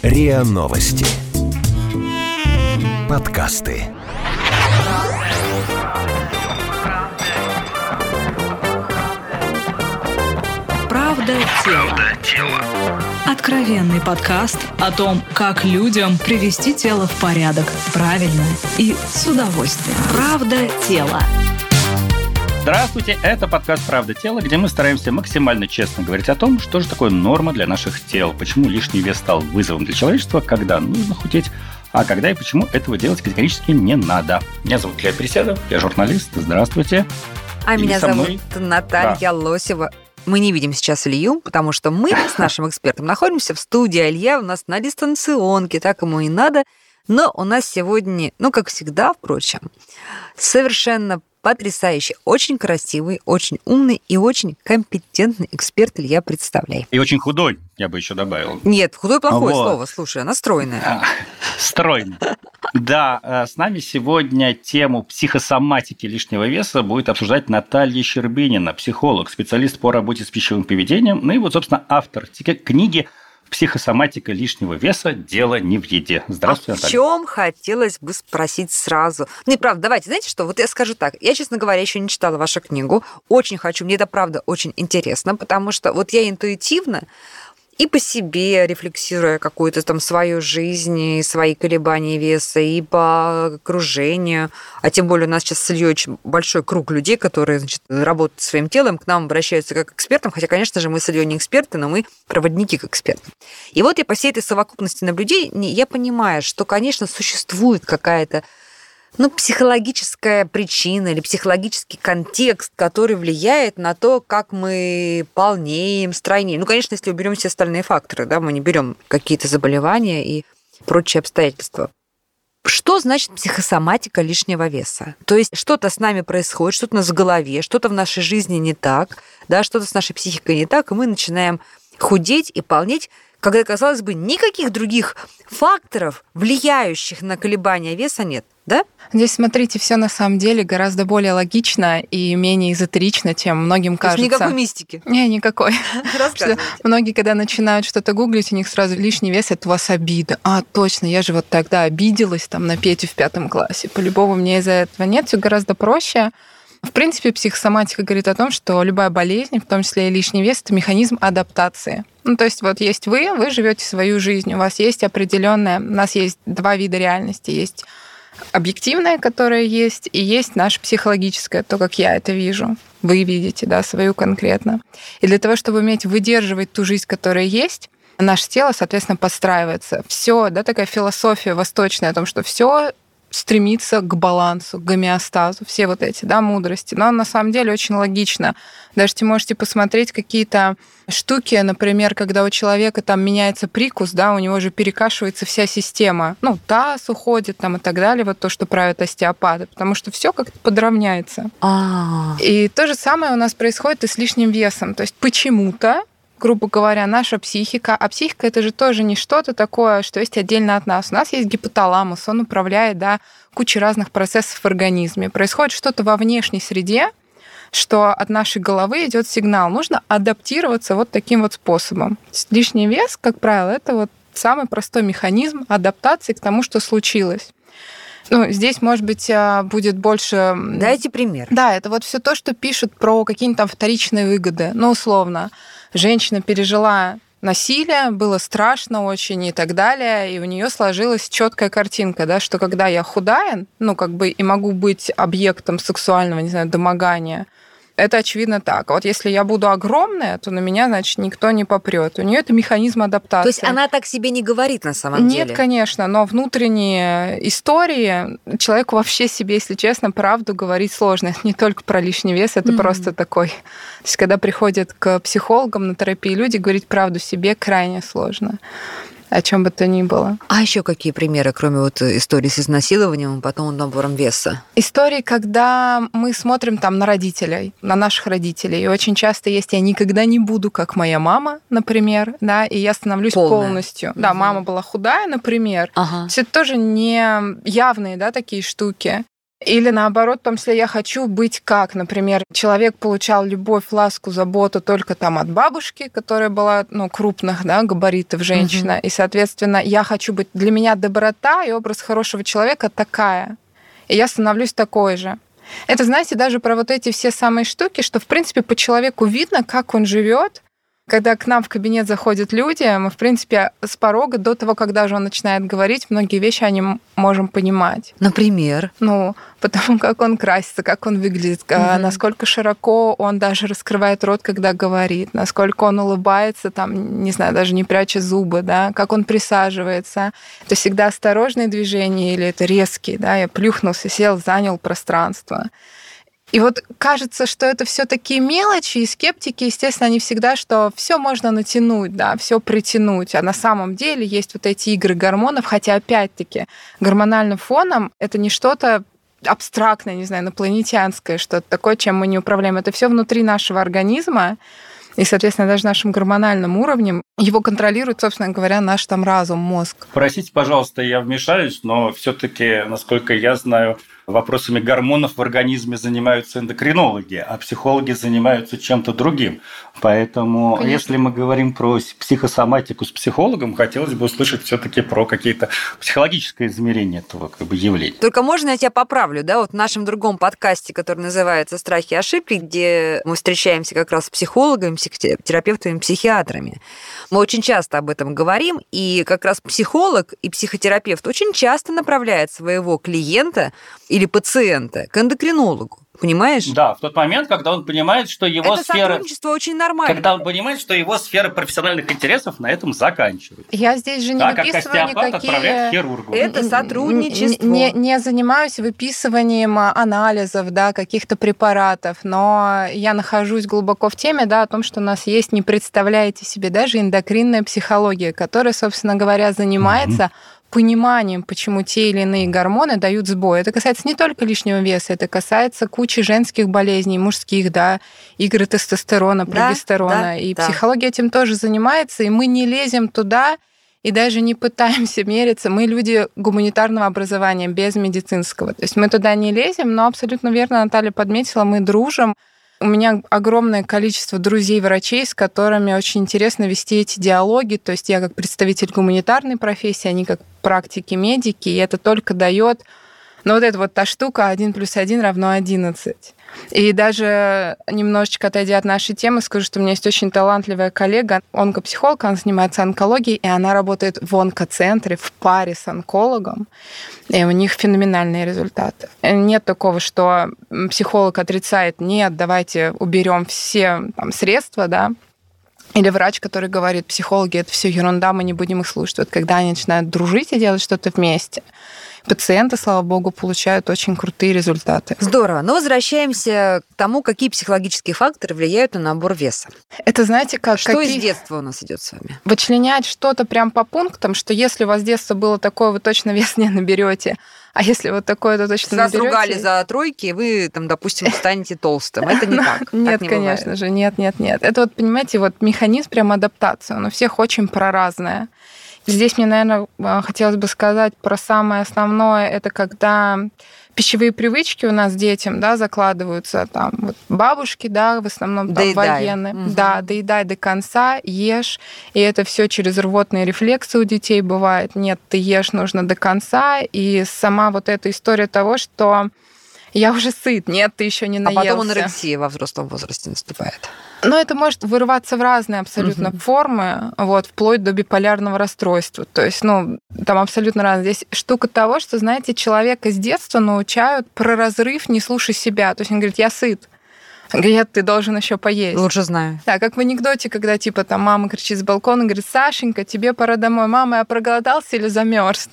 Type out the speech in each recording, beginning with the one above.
РИА Новости. Подкасты. Правда тела. Откровенный подкаст о том, как людям привести тело в порядок правильно и с удовольствием. Правда тела. Здравствуйте, это подкаст «Правда тела», где мы стараемся максимально честно говорить о том, что же такое норма для наших тел, почему лишний вес стал вызовом для человечества, когда нужно худеть, а когда и почему этого делать категорически не надо. Меня зовут Илья Переседов, я журналист, здравствуйте. А меня зовут Наталья Лосева. Мы не видим сейчас Илью, потому что мы с нашим экспертом находимся в студии, а Илья у нас на дистанционке, так ему и надо. Но у нас сегодня, как всегда, впрочем, совершенно потрясающий, очень красивый, очень умный и очень компетентный эксперт Илья, представляй. И очень худой, я бы еще добавил. Нет, худой плохое слово, слушай, она стройная. Стройная. Да, с нами сегодня тему психосоматики лишнего веса будет обсуждать Наталья Щербинина, психолог, специалист по работе с пищевым поведением, ну и собственно, автор книги «Психосоматика лишнего веса. Дело не в еде». Здравствуйте, Наталья. В чем хотелось бы спросить сразу? Правда, давайте, знаете что, я скажу так. Я, честно говоря, еще не читала вашу книгу. Очень хочу, мне это, правда, очень интересно, потому что я интуитивно и по себе, рефлексируя какую-то там свою жизнь, и свои колебания веса, и по окружению, а тем более у нас сейчас с Ильей очень большой круг людей, которые, работают своим телом, к нам обращаются как к экспертам, хотя, конечно же, мы с Ильей не эксперты, но мы проводники к экспертам. И я по всей этой совокупности наблюдений, я понимаю, что, конечно, существует какая-то психологическая причина или психологический контекст, который влияет на то, как мы полнеем, стройнеем. Конечно, если уберем все остальные факторы, мы не берем какие-то заболевания и прочие обстоятельства. Что значит психосоматика лишнего веса? То есть что-то с нами происходит, что-то у нас в голове, что-то в нашей жизни не так, что-то с нашей психикой не так, и мы начинаем худеть и полнеть, когда, казалось бы, никаких других факторов, влияющих на колебания веса, нет. Да? Здесь, смотрите, все на самом деле гораздо более логично и менее эзотерично, чем многим кажется. Никакой мистики? Не, никакой. Многие, когда начинают что-то гуглить, у них сразу лишний вес — это у вас обида. Точно, я же тогда обиделась на Петю в 5 классе. По-любому мне из-за этого нет, все гораздо проще. В принципе, психосоматика говорит о том, что любая болезнь, в том числе и лишний вес, это механизм адаптации. То есть есть вы живете свою жизнь, у вас есть определенная, у нас есть 2 вида реальности, есть объективная, которая есть, и есть наша психологическая, то, как я это вижу. Вы видите, свою конкретно. И для того, чтобы уметь выдерживать ту жизнь, которая есть, наше тело, соответственно, подстраивается. Все, такая философия восточная о том, что все стремится к балансу, к гомеостазу, все эти, мудрости. Но на самом деле очень логично. Даже можете посмотреть какие-то штуки, например, когда у человека меняется прикус, у него же перекашивается вся система. Таз уходит и так далее, то, что правят остеопаты, потому что все как-то подравняется. И то же самое у нас происходит и с лишним весом. То есть почему-то, грубо говоря, наша психика, а психика — это же тоже не что-то такое, что есть отдельно от нас. У нас есть гипоталамус, он управляет кучей разных процессов в организме. Происходит что-то во внешней среде, что от нашей головы идет сигнал. Нужно адаптироваться таким способом. Лишний вес, как правило, это самый простой механизм адаптации к тому, что случилось. Здесь, может быть, будет больше... Дайте пример. Да, это все то, что пишут про какие-нибудь вторичные выгоды. Условно, женщина пережила насилие, было страшно очень и так далее, и у нее сложилась четкая картинка, что когда я худая, и могу быть объектом сексуального, домогания, это очевидно так. А если я буду огромная, то на меня, значит, никто не попрет. У нее это механизм адаптации. То есть она так себе не говорит на самом деле? Нет, конечно, но внутренние истории человеку вообще себе, если честно, правду говорить сложно. Это не только про лишний вес, это просто такой... То есть когда приходят к психологам на терапию люди, говорить правду себе крайне сложно. О чем бы то ни было. А еще какие примеры, кроме истории с изнасилованием и потом набором веса? Истории, когда мы смотрим на родителей, на наших родителей. И очень часто есть «я никогда не буду, как моя мама», например, и я становлюсь полностью. Да, мама была худая, например. То есть это тоже не явные, такие штуки. Или наоборот, в том числе я хочу быть как, например, человек получал любовь, ласку, заботу только там от бабушки, которая была, крупных, габаритов женщина, и, соответственно, я хочу быть, для меня доброта и образ хорошего человека такая, и я становлюсь такой же. Это, знаете, даже про вот эти все самые штуки, что, в принципе, по человеку видно, как он живет. Когда к нам в кабинет заходят люди, мы, в принципе, с порога до того, когда же он начинает говорить, многие вещи они можем понимать. Например? Потому как он красится, как он выглядит, насколько широко он даже раскрывает рот, когда говорит, насколько он улыбается, там, не знаю, даже не пряча зубы, да, как он присаживается. Это всегда осторожные движения или это резкие, да, я плюхнулся, сел, занял пространство. И вот кажется, что это все такие мелочи, и скептики, естественно, они всегда, что все можно натянуть, да, все притянуть, а на самом деле есть вот эти игры гормонов, хотя опять-таки гормональным фоном это не что-то абстрактное, не знаю, инопланетянское, что-то такое, чем мы не управляем. Это все внутри нашего организма, и, соответственно, даже нашим гормональным уровнем его контролирует, собственно говоря, наш там разум, мозг. Простите, пожалуйста, я вмешаюсь, но все-таки, насколько я знаю, вопросами гормонов в организме занимаются эндокринологи, а психологи занимаются чем-то другим. Поэтому, конечно, если мы говорим про психосоматику с психологом, хотелось бы услышать все-таки про какие-то психологические измерения этого явления. Только можно я тебя поправлю, да, вот в нашем другом подкасте, который называется «Страхи и ошибки», где мы встречаемся как раз с психологами, психотерапевтами, психиатрами. Мы очень часто об этом говорим, и как раз психолог и психотерапевт очень часто направляют своего клиента или пациента к эндокринологу. Понимаешь? Да, в тот момент, когда он понимает, что его сфера... сотрудничество очень нормально. Когда он понимает, что его сфера профессиональных интересов на этом заканчивается. Я здесь же не выписываю никакие... отправляет к хирургу. Это сотрудничество. Не занимаюсь выписыванием анализов, да, каких-то препаратов, но я нахожусь глубоко в теме, да, о том, что у нас есть, не представляете себе, даже эндокринная психология, которая, собственно говоря, занимается... пониманием, почему те или иные гормоны дают сбой. Это касается не только лишнего веса, это касается кучи женских болезней, мужских, да, игры тестостерона, прогестерона. Психология этим тоже занимается, и мы не лезем туда и даже не пытаемся мериться. Мы люди гуманитарного образования, без медицинского. То есть мы туда не лезем, но абсолютно верно Наталья подметила, мы дружим. У меня огромное количество друзей-врачей, с которыми очень интересно вести эти диалоги. То есть я как представитель гуманитарной профессии, они как практики-медики, и это только дает, вот эта вот та штука 1 + 1 = 11. И даже немножечко отойдя от нашей темы, скажу, что у меня есть очень талантливая коллега, онкопсихолог, она занимается онкологией, и она работает в онкоцентре в паре с онкологом, и у них феноменальные результаты. Нет такого, что психолог отрицает, нет, давайте уберем все там средства, да, или врач, который говорит, психологи, это все ерунда, мы не будем их слушать. Вот когда они начинают дружить и делать что-то вместе, пациенты, слава богу, получают очень крутые результаты. Здорово. Но возвращаемся к тому, какие психологические факторы влияют на набор веса. Это, знаете, как... Что из детства у нас идет с вами? Вычленять что-то прям по пунктам, что если у вас детство было такое, вы точно вес не наберете. А если вот такое, то точно наберете. Вас ругали за тройки, вы, там, допустим, станете толстым. Это не так. Нет, конечно же, нет. Это вот, понимаете, вот механизм прям адаптации, он у всех очень проразное. Здесь мне, наверное, хотелось бы сказать про самое основное, это когда пищевые привычки у нас детям, да, закладываются, там, вот бабушки, да, в основном там военные. Угу. Да, доедай до конца, ешь, и это все через рвотные рефлексы у детей бывает. Нет, ты ешь нужно до конца, и сама вот эта история того, что я уже сыт, нет, ты еще не наелся. А потом анорексия во взрослом возрасте наступает. Но это может вырываться в разные абсолютно формы, вот, вплоть до биполярного расстройства. То есть, там абсолютно разные. Здесь штука того, что, знаете, человека с детства научают про разрыв «не слушай себя». То есть он говорит, я сыт. Говорят, ты должен еще поесть. Лучше знаю. Да, как в анекдоте, когда типа там мама кричит с балкона, говорит, Сашенька, тебе пора домой. Мама, я проголодался или замерз?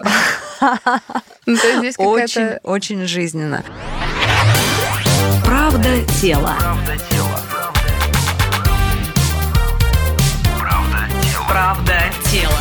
Очень, очень жизненно. Правда тела. Правда тела.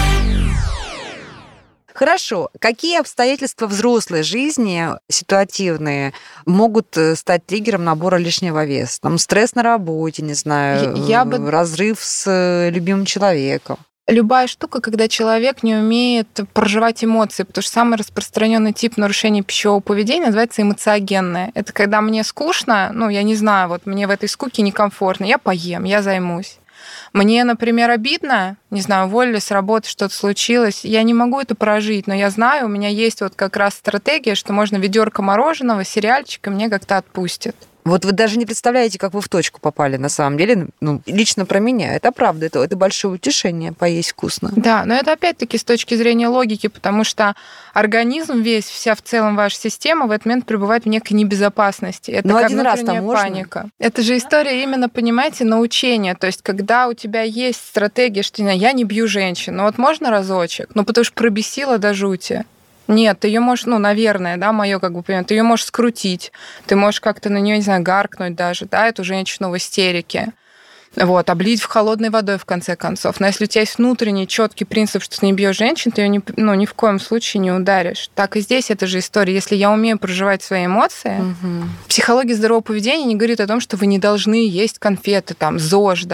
Хорошо. Какие обстоятельства взрослой жизни, ситуативные, могут стать триггером набора лишнего веса? Там стресс на работе, не знаю, разрыв с любимым человеком. Любая штука, когда человек не умеет проживать эмоции, потому что самый распространенный тип нарушения пищевого поведения называется эмоциогенное. Это когда мне скучно, я не знаю, вот мне в этой скуке некомфортно, я поем, я займусь. Мне, например, обидно, не знаю, уволили с работы, что-то случилось, я не могу это прожить, но я знаю, у меня есть вот как раз стратегия, что можно ведерко мороженого, сериальчика мне как-то отпустит. Вот вы даже не представляете, как вы в точку попали, на самом деле. Лично про меня. Это правда, это большое утешение, поесть вкусно. Да, но это опять-таки с точки зрения логики, потому что организм весь, вся в целом ваша система в этот момент пребывает в некой небезопасности. Это как один раз внутренняя там можно? паника. Это же история именно, понимаете, научения. То есть, когда у тебя есть стратегия, что я не бью женщин, но вот можно разочек, потому что пробесила до жути. Нет, ты ее можешь, наверное, мое понимание, ты ее можешь скрутить, ты можешь как-то на нее, не знаю, гаркнуть даже, эту женщину в истерике. Облить в холодной водой, в конце концов. Но если у тебя есть внутренний четкий принцип, что ты не бьешь женщин, ты ее ни в коем случае не ударишь. Так и здесь эта же история. Если я умею проживать свои эмоции, психология здорового поведения не говорит о том, что вы не должны есть конфеты, ЗОЖ,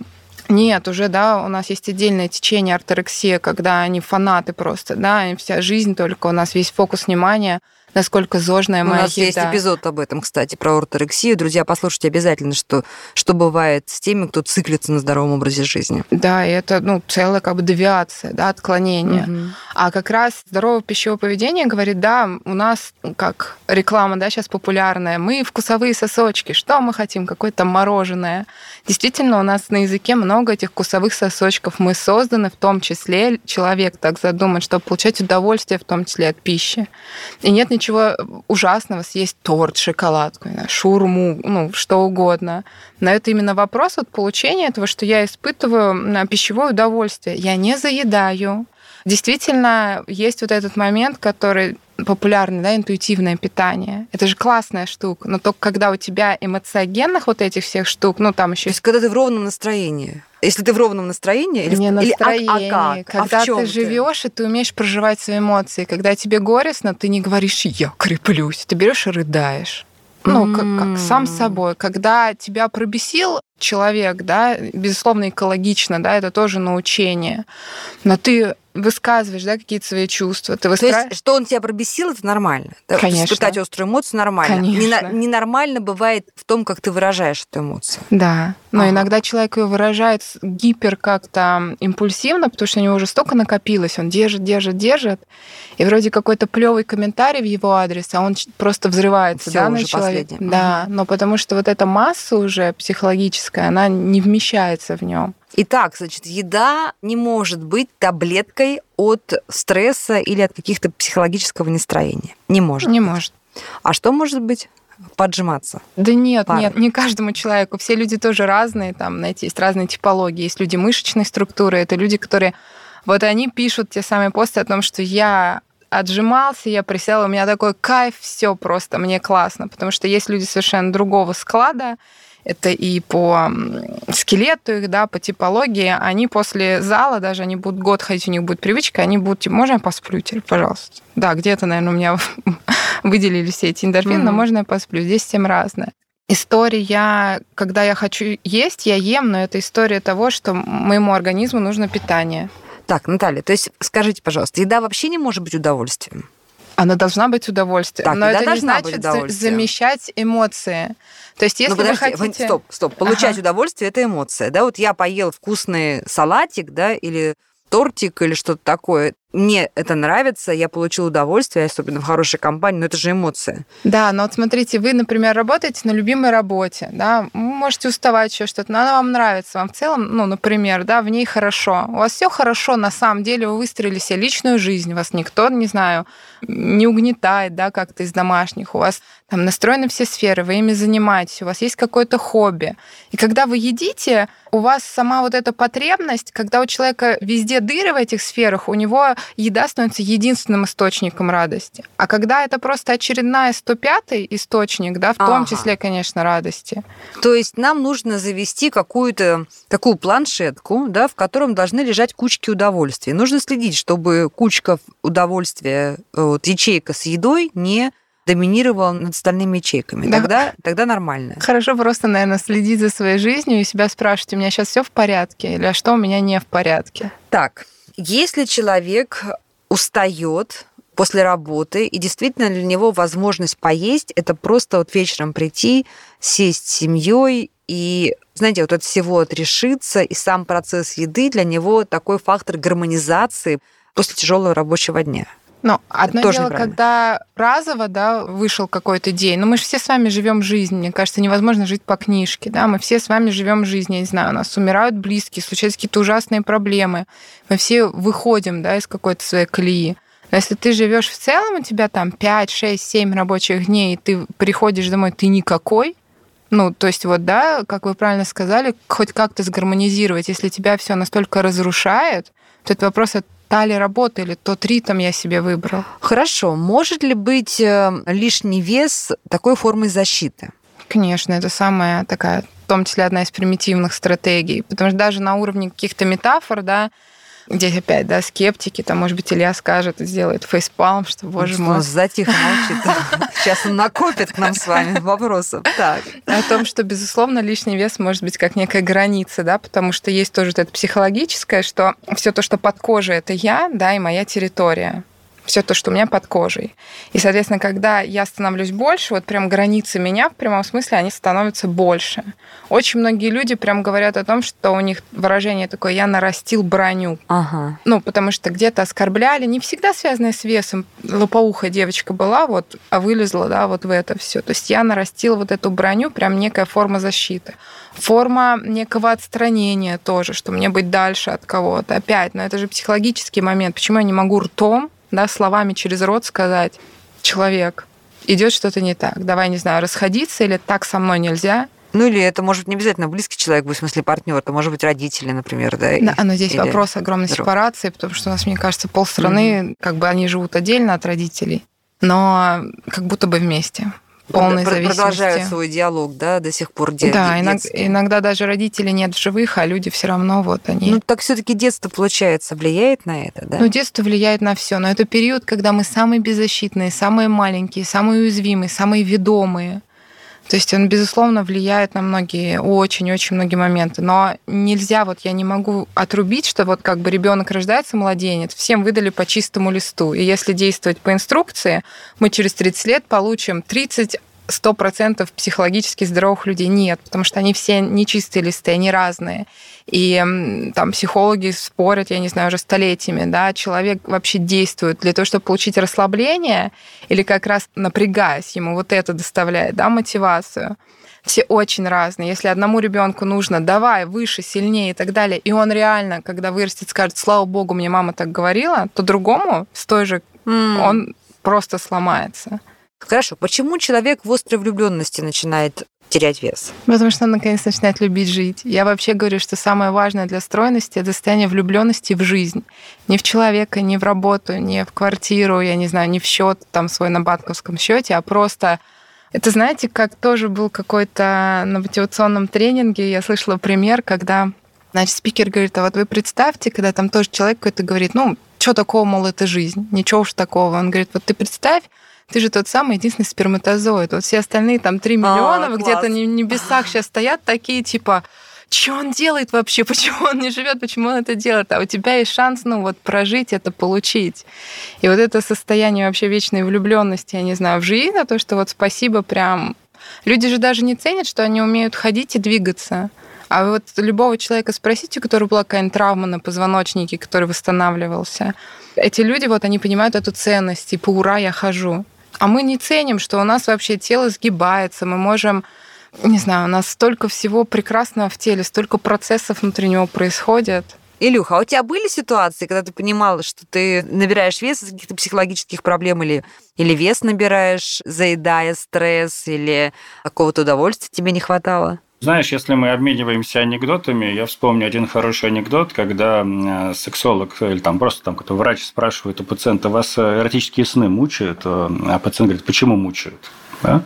Нет, уже, у нас есть отдельное течение орторексия, когда они фанаты просто, и вся жизнь только, у нас весь фокус внимания, насколько зожная моя еда. У нас есть эпизод об этом, кстати, про орторексию. Друзья, послушайте обязательно, что бывает с теми, кто циклится на здоровом образе жизни. Да, и это, целая девиация, отклонение. Угу. А как раз здоровое пищевое поведение говорит, у нас, как реклама, сейчас популярная, мы вкусовые сосочки, что мы хотим, какое-то мороженое. Действительно, у нас на языке много этих вкусовых сосочков. Мы созданы, в том числе, человек так задуман, чтобы получать удовольствие, в том числе от пищи. И нет ничего ужасного съесть торт, шоколадку, шаурму, что угодно. Но это именно вопрос получения этого, что я испытываю пищевое удовольствие. Я не заедаю. Действительно, есть вот этот момент, который популярный, интуитивное питание. Это же классная штука, но только когда у тебя эмоциогенных этих всех штук, там еще... То есть когда ты в ровном настроении. Если ты в ровном настроении... Не настроение. Когда ты живешь и ты умеешь проживать свои эмоции. Когда тебе горестно, ты не говоришь «я креплюсь», ты берешь и рыдаешь. Как сам собой. Когда тебя пробесил человек, безусловно, экологично, это тоже научение. Но ты высказываешь, какие-то свои чувства. То есть, что он тебя пробесил, это нормально? Конечно. Испытать острую эмоцию нормально. Конечно. Ненормально бывает в том, как ты выражаешь эту эмоцию. Да. Но иногда человек ее выражает гипер как-то импульсивно, потому что у него уже столько накопилось, он держит, и вроде какой-то плевый комментарий в его адрес, а он просто взрывается, на человека. Да, но потому что эта масса уже психологическая, она не вмещается в нем. Итак, значит, еда не может быть таблеткой от стресса или от каких-то психологического настроения. Не может. Не может. А что может быть? Поджиматься? Да нет, не каждому человеку. Все люди тоже разные. Знаете, есть разные типологии. Есть люди мышечной структуры, это люди, которые... они пишут те самые посты о том, что я отжимался, я присела, у меня такой кайф, все просто, мне классно. Потому что есть люди совершенно другого склада, это и по скелету их, по типологии, они после зала, даже они будут год ходить, у них будет привычка, они будут, можно я посплю теперь, пожалуйста? Да, где-то, наверное, у меня выделили все эти эндорфины, но можно я посплю? Здесь всем разное. История, когда я хочу есть, я ем, но это история того, что моему организму нужно питание. Так, Наталья, то есть скажите, пожалуйста, еда вообще не может быть удовольствием? Она должна быть удовольствием. Так, но это не значит замещать эмоции. То есть, если вы хотите... Стоп. Получать удовольствие – это эмоция. Я поел вкусный салатик, или тортик, или что-то такое. Мне это нравится, я получил удовольствие, особенно в хорошей компании, но это же эмоция. Да, но смотрите, вы, например, работаете на любимой работе, вы можете уставать еще что-то, но она вам нравится, вам в целом, например, в ней хорошо. У вас все хорошо, на самом деле, вы выстроили себе личную жизнь, вас никто, не знаю, не угнетает, как-то из домашних, у вас настроены все сферы, вы ими занимаетесь, у вас есть какое-то хобби. И когда вы едите, у вас сама эта потребность, когда у человека везде дыры в этих сферах, у него еда становится единственным источником радости. А когда это просто очередная 105-й источник, в том числе, конечно, радости. То есть нам нужно завести какую-то такую планшетку, в котором должны лежать кучки удовольствия. Нужно следить, чтобы кучка удовольствия, ячейка с едой не доминировал над остальными ячейками. Тогда нормально. Хорошо просто, наверное, следить за своей жизнью и себя спрашивать, у меня сейчас все в порядке или а что у меня не в порядке? Так, если человек устает после работы, и действительно для него возможность поесть, это просто вот вечером прийти, сесть с семьей и, знаете, вот от всего отрешиться, и сам процесс еды для него такой фактор гармонизации после тяжелого рабочего дня. Но одно дело, когда разово, вышел какой-то день. Но мы же все с вами живем жизнь. Мне кажется, невозможно жить по книжке. Мы все с вами живем жизнь. Я не знаю, у нас умирают близкие, случаются какие-то ужасные проблемы. Мы все выходим, из какой-то своей колеи. Но если ты живешь в целом, у тебя там 5, 6, 7 рабочих дней, и ты приходишь домой, ты никакой, то есть как вы правильно сказали, хоть как-то сгармонизировать. Если тебя все настолько разрушает, то это вопрос от та ли работа или тот ритм я себе выбрал. Хорошо. Может ли быть лишний вес такой формой защиты? Конечно, это самая такая, в том числе одна из примитивных стратегий. Потому что даже на уровне каких-то метафор, здесь опять, скептики, может быть, Илья скажет и сделает фейспалм, что, боже мой. Затихо молчит. Сейчас он накопит к нам с вами вопросов. Так. О том, что, безусловно, лишний вес может быть как некая граница, потому что есть тоже это психологическое, что все то, что под кожей, это я, и моя территория. Все то, что у меня под кожей. И, соответственно, когда я становлюсь больше, прям границы меня в прямом смысле, они становятся больше. Очень многие люди прям говорят о том, что у них выражение такое «я нарастил броню». Ага. Потому что где-то оскорбляли, не всегда связанное с весом. Лопоухая девочка была, а вылезла, в это все. То есть я нарастил эту броню, прям некая форма защиты. Форма некого отстранения тоже, что мне быть дальше от кого-то. Опять, но это же психологический момент. Почему я не могу ртом, словами через рот сказать: человек, идет что-то не так, давай, не знаю, расходиться, или так со мной нельзя. Или это может не обязательно близкий человек, в смысле партнер, это может быть родители, например, но здесь вопрос огромной сепарации, потому что у нас, мне кажется, полстраны, они живут отдельно от родителей, но как будто бы вместе. Полной зависимости. Продолжают свой диалог, до сих пор детский. Иногда даже родителей нет в живых, а люди все равно они... так все-таки детство, получается, влияет на это, да? Детство влияет на все, но это период, когда мы самые беззащитные, самые маленькие, самые уязвимые, самые ведомые. То есть он, безусловно, влияет на многие, очень-очень многие моменты. Но нельзя, я не могу отрубить, что ребенок рождается, младенец, всем выдали по чистому листу. И если действовать по инструкции, мы через 30 лет получим 100% психологически здоровых людей. Нет, потому что они все нечистые листы, они разные. И психологи спорят, я не знаю, уже столетиями, человек вообще действует для того, чтобы получить расслабление, или как раз напрягаясь, ему это доставляет, мотивацию. Все очень разные. Если одному ребенку нужно давай, выше, сильнее и так далее, и он реально, когда вырастет, скажет: слава богу, мне мама так говорила, то другому с той же он просто сломается. Хорошо. Почему человек в острой влюбленности начинает терять вес? Потому что он наконец начинает любить жить. Я вообще говорю, что самое важное для стройности — это состояние влюбленности в жизнь. Не в человека, не в работу, не в квартиру, я не знаю, не в счет свой на банковском счете, а просто... Это, знаете, как тоже был какой-то на мотивационном тренинге, я слышала пример, когда, спикер говорит: а вы представьте, когда там тоже человек какой-то говорит: что такого, мол, это жизнь, ничего уж такого. Он говорит: ты представь, ты же тот самый единственный сперматозоид. Все остальные 3 миллиона где-то в небесах сейчас стоят такие, что он делает вообще, почему он не живет, почему он это делает, а у тебя есть шанс, прожить это, получить. И это состояние вообще вечной влюбленности, я не знаю, в жизнь, то, что спасибо прям... Люди же даже не ценят, что они умеют ходить и двигаться. А любого человека спросите, у которого была какая-нибудь травма на позвоночнике, который восстанавливался, эти люди, они понимают эту ценность, ура, я хожу. А мы не ценим, что у нас вообще тело сгибается, мы можем, не знаю, у нас столько всего прекрасного в теле, столько процессов внутри него происходит. Илюха, а у тебя были ситуации, когда ты понимала, что ты набираешь вес из каких-то психологических проблем или вес набираешь, заедая стресс, или какого-то удовольствия тебе не хватало? Знаешь, если мы обмениваемся анекдотами, я вспомню один хороший анекдот, когда сексолог или просто какой-то врач спрашивает у пациента: вас эротические сны мучают? А пациент говорит: почему мучают? Да?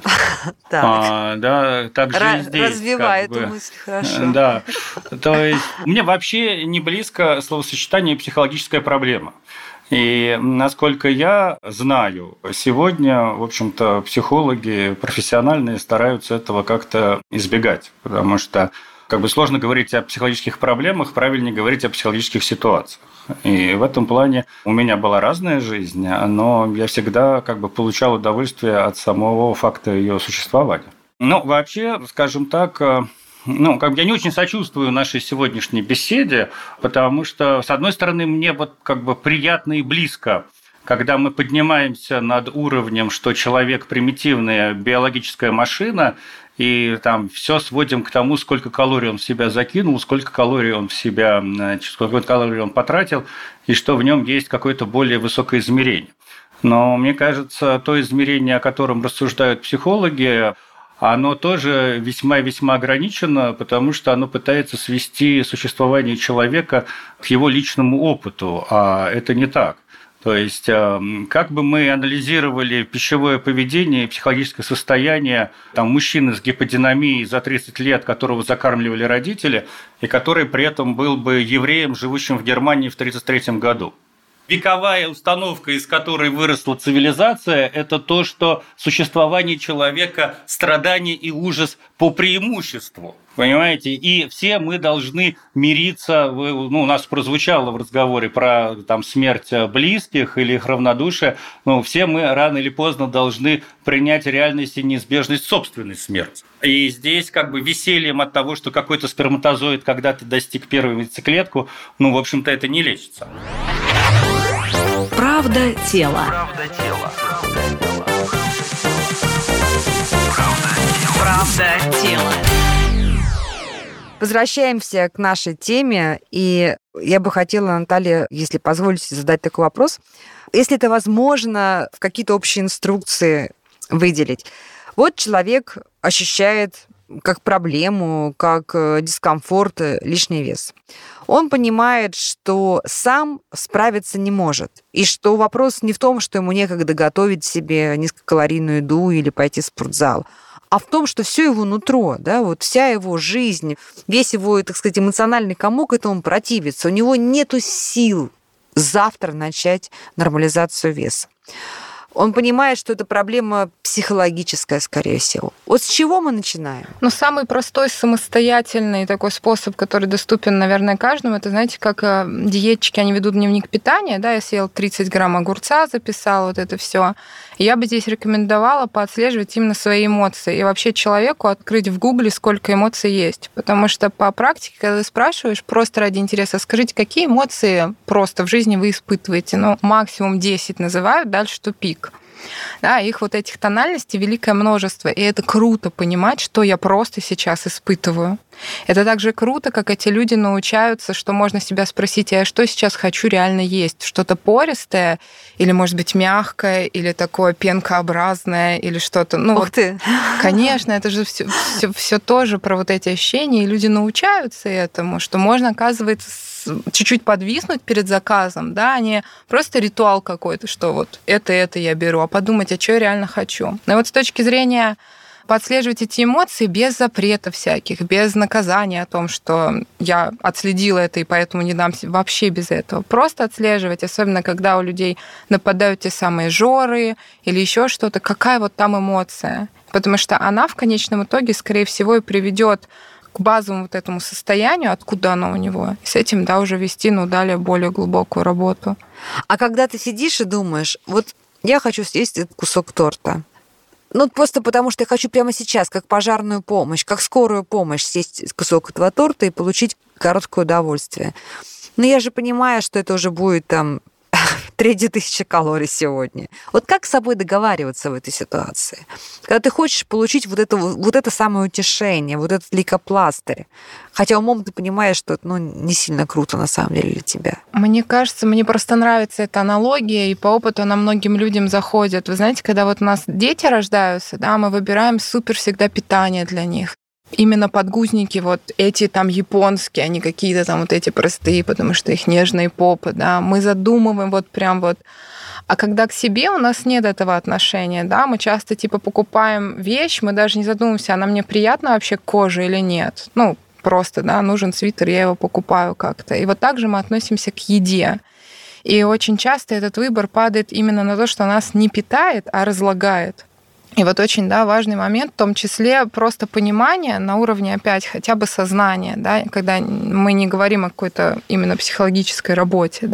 Так же и здесь. Развивай эту мысль, хорошо. Да. То есть мне вообще не близко словосочетание «психологическая проблема». И, насколько я знаю, сегодня, в общем-то, психологи профессиональные стараются этого как-то избегать, потому что сложно говорить о психологических проблемах, правильнее говорить о психологических ситуациях. И в этом плане у меня была разная жизнь, но я всегда получал удовольствие от самого факта ее существования. Вообще, скажем так, я не очень сочувствую нашей сегодняшней беседе, потому что, с одной стороны, мне приятно и близко, когда мы поднимаемся над уровнем, что человек примитивная биологическая машина, и там все сводим к тому, сколько калорий он в себя закинул, сколько калорий он потратил, и что в нем есть какое-то более высокое измерение. Но мне кажется, то измерение, о котором рассуждают психологи, оно тоже весьма-весьма ограничено, потому что оно пытается свести существование человека к его личному опыту, а это не так. То есть, как бы мы анализировали пищевое поведение и психологическое состояние мужчины с гиподинамией за 30 лет, которого закармливали родители, и который при этом был бы евреем, живущим в Германии в 1933 году. Вековая установка, из которой выросла цивилизация, это то, что существование человека – страдание и ужас по преимуществу. Понимаете? И все мы должны мириться. У нас прозвучало в разговоре про смерть близких или их равнодушие. Все мы рано или поздно должны принять реальность и неизбежность собственной смерти. И здесь весельем от того, что какой-то сперматозоид когда-то достиг первую яйцеклетку, в общем-то, это не лечится. Правда тела. Правда тела. Возвращаемся к нашей теме, и я бы хотела, Наталья, если позволите, задать такой вопрос. Если это возможно, в какие-то общие инструкции выделить. Вот человек ощущает как проблему, как дискомфорт, лишний вес. Он понимает, что сам справиться не может, и что вопрос не в том, что ему некогда готовить себе низкокалорийную еду или пойти в спортзал, а в том, что все его нутро, вся его жизнь, весь его, эмоциональный комок этому противится. У него нету сил завтра начать нормализацию веса. Он понимает, что это проблема психологическая, скорее всего. Вот с чего мы начинаем? Самый простой, самостоятельный такой способ, который доступен, наверное, каждому, это, знаете, как диетчики, они ведут дневник питания, я съел 30 грамм огурца, записала вот это все. Я бы здесь рекомендовала поотслеживать именно свои эмоции и вообще человеку открыть в Гугле, сколько эмоций есть. Потому что по практике, когда ты спрашиваешь просто ради интереса, скажите, какие эмоции просто в жизни вы испытываете? Максимум 10 называют, дальше тупик. Их этих тональностей великое множество, и это круто понимать, что я просто сейчас испытываю. Это так же круто, как эти люди научаются, что можно себя спросить, а я что сейчас хочу реально есть? Что-то пористое, или, может быть, мягкое, или такое пенкообразное, или что-то... Ух ты! Конечно, это же все тоже про эти ощущения, и люди научаются этому, что можно, оказывается, чуть-чуть подвиснуть перед заказом, а не просто ритуал какой-то, что это я беру, а подумать, а что я реально хочу. Но с точки зрения подслеживать эти эмоции без запретов всяких, без наказания о том, что я отследила это и поэтому не дам вообще без этого. Просто отслеживать, особенно когда у людей нападают те самые жоры или еще что-то, какая там эмоция. Потому что она в конечном итоге, скорее всего, и приведет к базовому этому состоянию, откуда оно у него. И с этим, уже вести, далее более глубокую работу. А когда ты сидишь и думаешь, я хочу съесть этот кусок торта, просто потому что я хочу прямо сейчас, как пожарную помощь, как скорую помощь, съесть кусок этого торта и получить короткое удовольствие. Но я же понимаю, что это уже будет 3000 калорий сегодня. Как с собой договариваться в этой ситуации? Когда ты хочешь получить это самое утешение, этот лейкопластырь, хотя умом ты понимаешь, что это не сильно круто на самом деле для тебя. Мне кажется, мне просто нравится эта аналогия, и по опыту она многим людям заходит. Вы знаете, когда у нас дети рождаются, мы выбираем супер всегда питание для них. Именно подгузники эти японские, они какие-то эти простые, потому что их нежные попы, мы задумываем А когда к себе у нас нет этого отношения, мы часто покупаем вещь, мы даже не задумываемся, она мне приятна вообще к коже или нет. Просто, нужен свитер, я его покупаю как-то. И так же мы относимся к еде. И очень часто этот выбор падает именно на то, что нас не питает, а разлагает. И вот очень, важный момент, в том числе просто понимание на уровне, опять, хотя бы сознания, когда мы не говорим о какой-то именно психологической работе,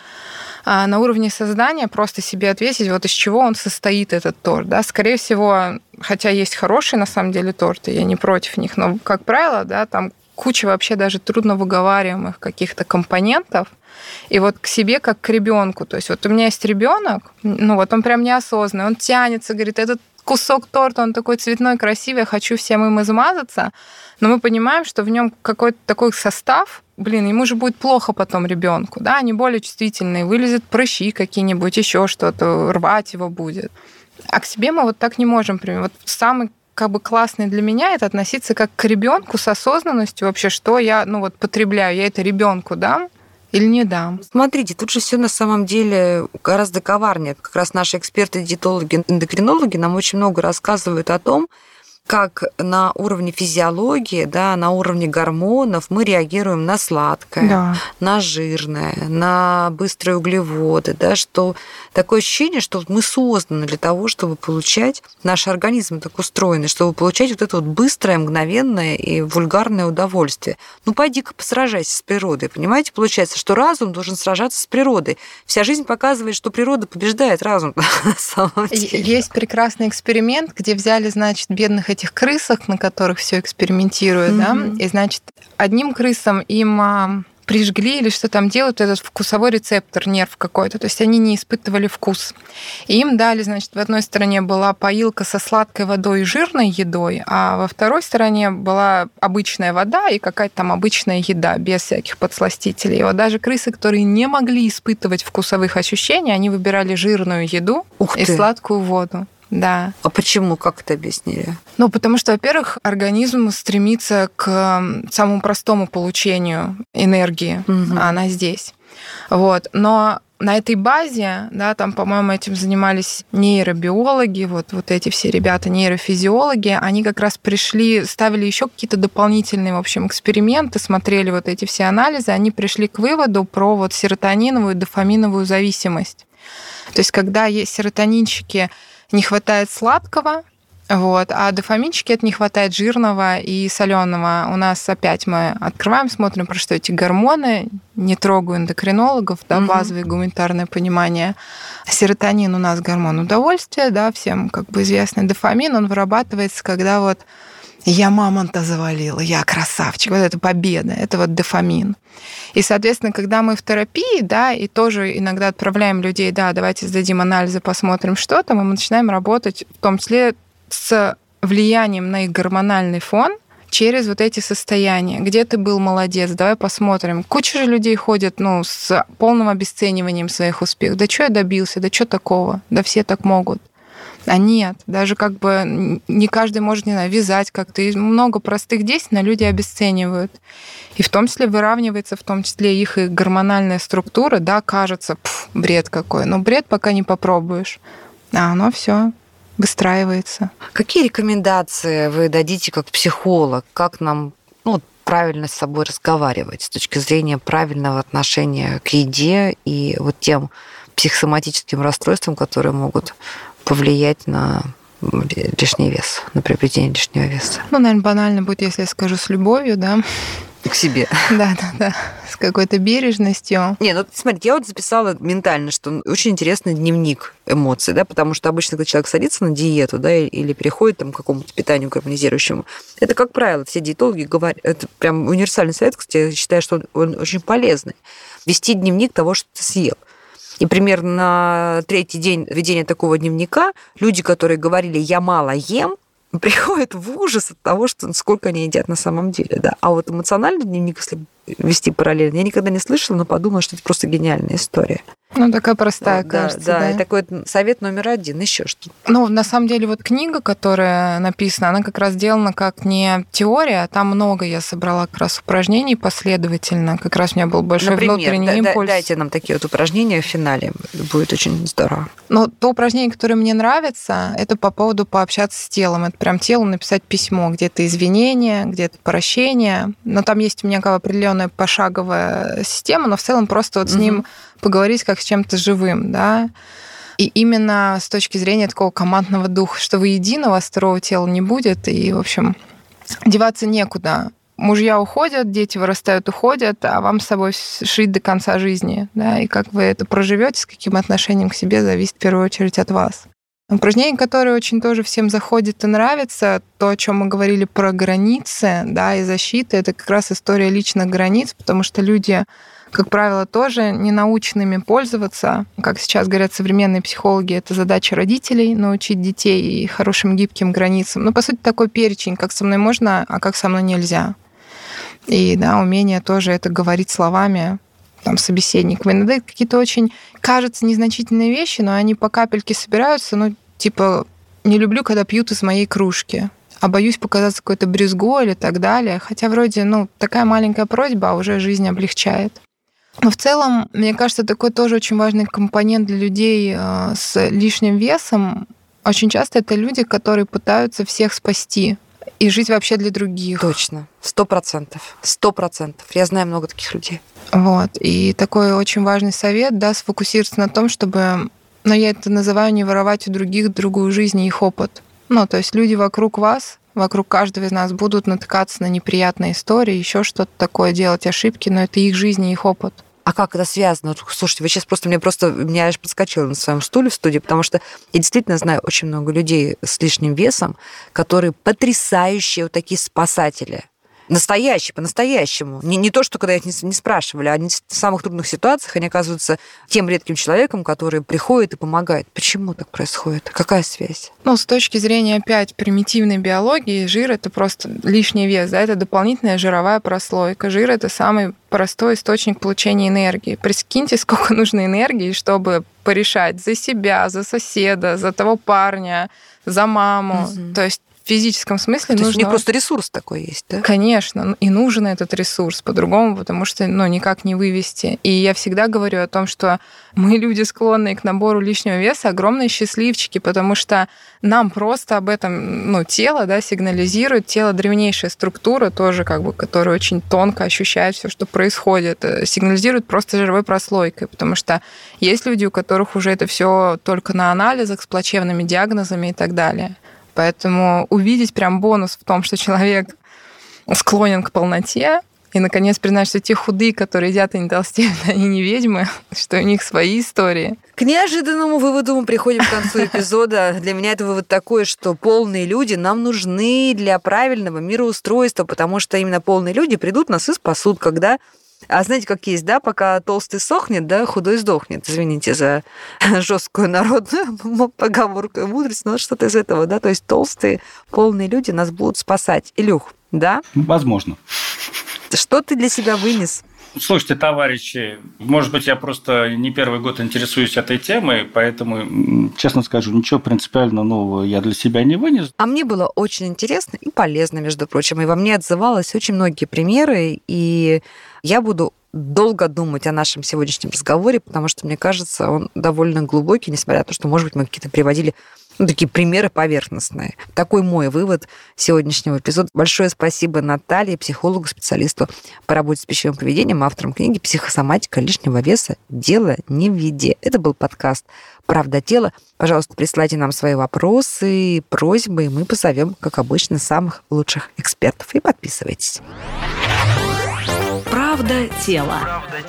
а на уровне сознания просто себе ответить, вот из чего он состоит, этот торт. Скорее всего, хотя есть хорошие, на самом деле, торты, я не против них, но, как правило, там куча вообще даже трудновыговариваемых каких-то компонентов. И вот к себе как к ребенку. То есть вот у меня есть ребенок, он прям неосознанный, он тянется, говорит, этот кусок торта, он такой цветной, красивый, я хочу всем им измазаться, но мы понимаем, что в нем какой-то такой состав, ему же будет плохо потом ребенку, они более чувствительные, вылезут прыщи какие-нибудь, еще что-то, рвать его будет. А к себе мы вот так не можем. Вот самый классный для меня это относиться как к ребенку с осознанностью вообще, что я потребляю, я это ребенку дам или не дам. Смотрите, тут же все на самом деле гораздо коварнее. Как раз наши эксперты, диетологи, эндокринологи нам очень много рассказывают о том, как на уровне физиологии, на уровне гормонов мы реагируем на сладкое, на жирное, на быстрые углеводы, что такое ощущение, что мы созданы для того, чтобы получать, наш организм так устроен, чтобы получать вот это вот быстрое, мгновенное и вульгарное удовольствие. Пойди-ка посражайся с природой, понимаете? Получается, что разум должен сражаться с природой. Вся жизнь показывает, что природа побеждает разум на самом деле. Есть прекрасный эксперимент, где взяли, бедных этих крысах, на которых все экспериментируют, и, одним крысам им прижгли или что там делают, этот вкусовой рецептор, нерв какой-то, то есть они не испытывали вкус. И им дали, в одной стороне была поилка со сладкой водой и жирной едой, а во второй стороне была обычная вода и какая-то там обычная еда, без всяких подсластителей. И вот даже крысы, которые не могли испытывать вкусовых ощущений, они выбирали жирную еду и сладкую воду. Да. А почему? Как это объяснили? Потому что, во-первых, организм стремится к самому простому получению энергии, а она здесь. Но на этой базе, там, по-моему, этим занимались нейробиологи, вот эти все ребята, нейрофизиологи, они как раз пришли, ставили еще какие-то дополнительные, в общем, эксперименты, смотрели вот эти все анализы, они пришли к выводу про серотониновую и дофаминовую зависимость. То есть, когда есть серотонинчики, не хватает сладкого, а дофаминчики это не хватает жирного и соленого. У нас опять мы открываем, смотрим, про что эти гормоны, не трогаю эндокринологов, базовое гуманитарное понимание. Серотонин у нас гормон удовольствия, всем известный. Дофамин, он вырабатывается, когда я мамонта завалила, я красавчик, это победа, это дофамин. И, соответственно, когда мы в терапии, и тоже иногда отправляем людей, давайте сдадим анализы, посмотрим, что там, и мы начинаем работать, в том числе с влиянием на их гормональный фон через эти состояния. Где ты был молодец, давай посмотрим. Куча же людей ходят, с полным обесцениванием своих успехов. Да что я добился, да что такого, да все так могут. А нет, даже не каждый может, вязать как-то. И много простых действий, но люди обесценивают. И в том числе выравнивается, в том числе их и гормональная структура, кажется, бред какой. Но бред пока не попробуешь. А оно все выстраивается. Какие рекомендации вы дадите как психолог? Как нам правильно с собой разговаривать с точки зрения правильного отношения к еде и тем психосоматическим расстройствам, которые могут повлиять на лишний вес, на приобретение лишнего веса? Наверное, банально будет, если я скажу с любовью, К себе. Да, с какой-то бережностью. Смотрите, я записала ментально, что очень интересный дневник эмоций, потому что обычно, когда человек садится на диету, или переходит к какому-то питанию гармонизирующему, это, как правило, все диетологи говорят, это прям универсальный совет, кстати, я считаю, что он очень полезный. Вести дневник того, что ты съел. И примерно на 3-й день ведения такого дневника люди, которые говорили «я мало ем», приходят в ужас от того, сколько они едят на самом деле. А эмоциональный дневник, если вести параллельно, я никогда не слышала, но подумала, что это просто гениальная история. Такая простая, кажется. Да, и такой совет номер 1, еще что-то. На самом деле, книга, которая написана, она как раз сделана как не теория, а там много я собрала как раз упражнений последовательно. Как раз у меня был большой внутренний импульс. Дайте нам такие упражнения в финале, будет очень здорово. То упражнение, которое мне нравится, это по поводу пообщаться с телом. Это прям телу написать письмо, где-то извинения, где-то прощение. Но там есть у меня определенная пошаговая система, но в целом просто с ним поговорить как с чем-то живым, да. И именно с точки зрения такого командного духа, что вы едины, у вас второго тела не будет, и, в общем, деваться некуда. Мужья уходят, дети вырастают, уходят, а вам с собой жить до конца жизни, да, и как вы это проживете, с каким отношением к себе, зависит в первую очередь от вас. Упражнение, которое очень тоже всем заходит и нравится, то, о чем мы говорили про границы, да, и защиты, это как раз история личных границ, потому что люди, как правило, тоже не научены ими пользоваться. Как сейчас говорят современные психологи, это задача родителей научить детей и хорошим гибким границам. Ну, по сути, такой перечень, как со мной можно, а как со мной нельзя. И, да, умение тоже это говорить словами, там, собеседникам. Иногда какие-то очень, кажутся, незначительные вещи, но они по капельке собираются. Ну, типа, не люблю, когда пьют из моей кружки, а боюсь показаться какой-то брюзгой или так далее. Хотя вроде, ну, такая маленькая просьба, а уже жизнь облегчает. Но в целом, мне кажется, такой тоже очень важный компонент для людей с лишним весом. Очень часто это люди, которые пытаются всех спасти и жить вообще для других. Точно. 100%. 100%. Я знаю много таких людей. Вот. И такой очень важный совет, да, сфокусироваться на том, чтобы, ну, я это называю, не воровать у других другую жизнь и их опыт. Ну, то есть люди вокруг вас, вокруг каждого из нас будут натыкаться на неприятные истории, еще что-то такое, делать ошибки, но это их жизнь и их опыт. А как это связано? Слушайте, вы сейчас меня аж подскочила на своем стуле в студии, потому что я действительно знаю очень много людей с лишним весом, которые потрясающие вот такие спасатели. Настоящие, по-настоящему. Не то, что когда их не спрашивали, они в самых трудных ситуациях, они оказываются тем редким человеком, который приходит и помогает. Почему так происходит? Какая связь? Ну, с точки зрения, опять, примитивной биологии, жир – это просто лишний вес, да, это дополнительная жировая прослойка. Жир – это самый простой источник получения энергии. Прикиньте, сколько нужно энергии, чтобы порешать за себя, за соседа, за того парня, за маму. Угу. То есть в физическом смысле нужно... То есть у них просто ресурс такой есть, да? Конечно, и нужен этот ресурс по-другому, потому что, ну, никак не вывести. И я всегда говорю о том, что мы, люди, склонные к набору лишнего веса, огромные счастливчики, потому что нам просто об этом, ну, тело, да, сигнализирует. Тело — древнейшая структура тоже, как бы, которая очень тонко ощущает все, что происходит, сигнализирует просто жировой прослойкой, потому что есть люди, у которых уже это все только на анализах с плачевными диагнозами и так далее. Поэтому увидеть прям бонус в том, что человек склонен к полноте, и, наконец, признать, что те худые, которые едят и не толстеют, они не ведьмы, что у них свои истории. К неожиданному выводу мы приходим к концу эпизода. Для меня это вывод такой, что полные люди нам нужны для правильного мироустройства, потому что именно полные люди придут, нас и спасут, когда... А знаете, как есть, да, пока толстый сохнет, да, худой сдохнет. Извините за жесткую народную поговорку и мудрость, но что-то из этого, да, то есть толстые, полные люди нас будут спасать. Илюх, да? Возможно. Что ты для себя вынес? Слушайте, товарищи, может быть, я просто не первый год интересуюсь этой темой, поэтому, честно скажу, ничего принципиально нового я для себя не вынес. А мне было очень интересно и полезно, между прочим, и во мне отзывалось очень многие примеры, и я буду долго думать о нашем сегодняшнем разговоре, потому что, мне кажется, он довольно глубокий, несмотря на то, что, может быть, мы какие-то приводили такие примеры поверхностные. Такой мой вывод сегодняшнего эпизода. Большое спасибо Наталье, психологу, специалисту по работе с пищевым поведением, автором книги «Психосоматика лишнего веса. Дело не в еде». Это был подкаст «Правда тела». Пожалуйста, присылайте нам свои вопросы, просьбы, и мы позовем, как обычно, самых лучших экспертов. И подписывайтесь. «Правда тела».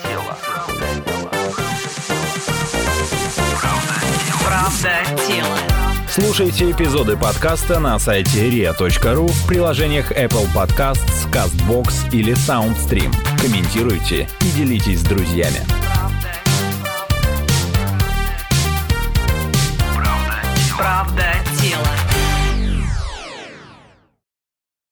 «Правда тела». Слушайте эпизоды подкаста на сайте ria.ru, в приложениях Apple Podcasts, CastBox или SoundStream. Комментируйте и делитесь с друзьями.